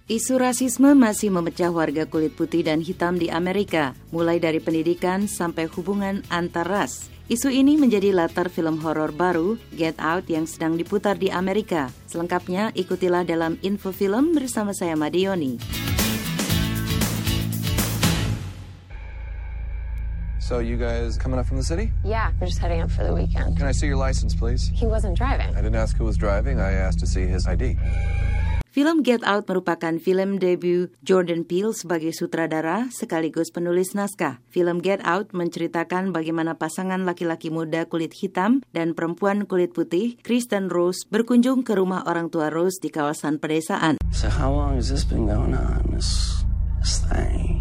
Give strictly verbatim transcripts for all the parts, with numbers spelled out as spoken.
Isu rasisme masih memecah warga kulit putih dan hitam di Amerika, mulai dari pendidikan sampai hubungan antar ras. Isu ini menjadi latar film horor baru, Get Out, yang sedang diputar di Amerika. Selengkapnya, ikutilah dalam Info Film bersama saya Madioni. So you guys coming up from the city? Yeah, we're just heading up for the weekend. Can I see your license, please? He wasn't driving. I didn't ask who was driving. I asked to see his I D. Film Get Out merupakan film debut Jordan Peele sebagai sutradara sekaligus penulis naskah. Film Get Out menceritakan bagaimana pasangan laki-laki muda kulit hitam dan perempuan kulit putih, Chris dan Rose, berkunjung ke rumah orang tua Rose di kawasan pedesaan. So how long has this been going on, this, this thing?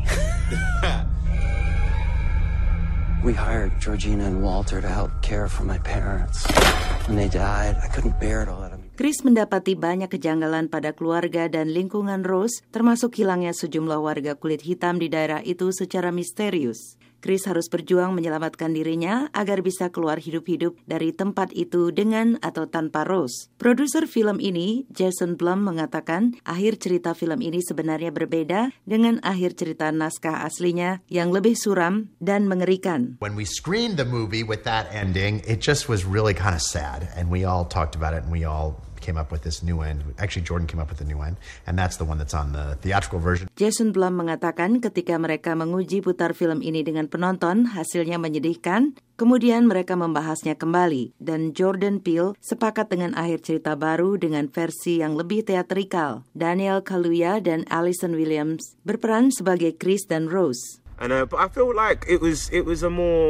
We hired Georgina and Walter to help care for my parents. When they died, I couldn't bear to let them. Chris mendapati banyak kejanggalan pada keluarga dan lingkungan Rose, termasuk hilangnya sejumlah warga kulit hitam di daerah itu secara misterius. Chris harus berjuang menyelamatkan dirinya agar bisa keluar hidup-hidup dari tempat itu dengan atau tanpa Rose. Produser film ini, Jason Blum, mengatakan akhir cerita film ini sebenarnya berbeda dengan akhir cerita naskah aslinya yang lebih suram dan mengerikan. When we screened the movie with that ending, it just was really kind of sad, and we all talked about it, and we all came up with this new end. Actually, Jordan came up with the new end, and that's the one that's on the theatrical version. Jason Blum mengatakan ketika mereka menguji putar film ini dengan penonton, hasilnya menyedihkan. Kemudian mereka membahasnya kembali, dan Jordan Peele sepakat dengan akhir cerita baru dengan versi yang lebih teatrikal. Daniel Kaluuya dan Allison Williams berperan sebagai Chris dan Rose. And uh, but I feel like it was it was a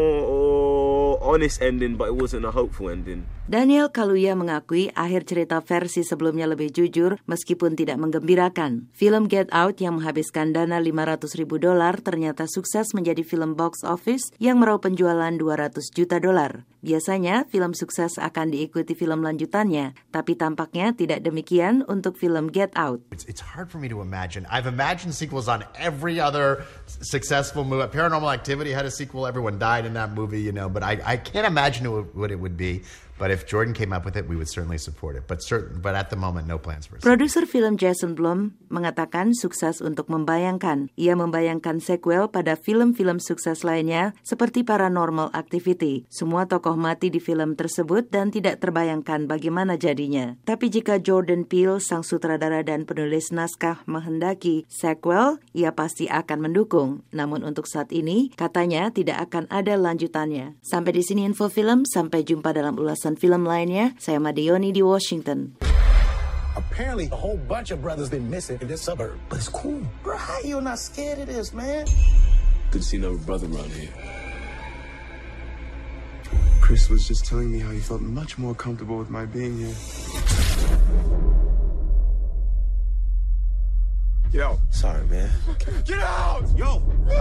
more honest ending, but it wasn't a hopeful ending. Daniel Kaluuya mengakui akhir cerita versi sebelumnya lebih jujur meskipun tidak menggembirakan. Film Get Out yang menghabiskan dana lima ratus ribu dolar ternyata sukses menjadi film box office yang meraup penjualan dua ratus juta dolar. Biasanya film sukses akan diikuti film lanjutannya, tapi tampaknya tidak demikian untuk film Get Out. It's, it's hard for me to imagine. I've imagined sequels on every other successful movie. Paranormal Activity had a sequel. Everyone died in that movie, you know, but I, I can't imagine what it would be. But if Jordan came up with it, we would certainly support it. But certain, but at the moment, no plans for it. Produser film Jason Blum mengatakan sukses untuk membayangkan. Ia membayangkan sequel pada film-film sukses lainnya seperti Paranormal Activity. Semua tokoh mati di film tersebut dan tidak terbayangkan bagaimana jadinya. Tapi jika Jordan Peele, sang sutradara dan penulis naskah, menghendaki sequel, ia pasti akan mendukung. Namun untuk saat ini, katanya tidak akan ada lanjutannya. Sampai di sini Info Film, sampai jumpa dalam ulasan film lainnya. Saya Madioni di Washington. Apparently, a whole bunch of brothers been missing in this suburb. But it's cool. Bro, how you not scared of this, man? Didn't see no brother around here. Chris was just telling me how he felt much more comfortable with my being here. Yo. Sorry, man. Get out! Yo!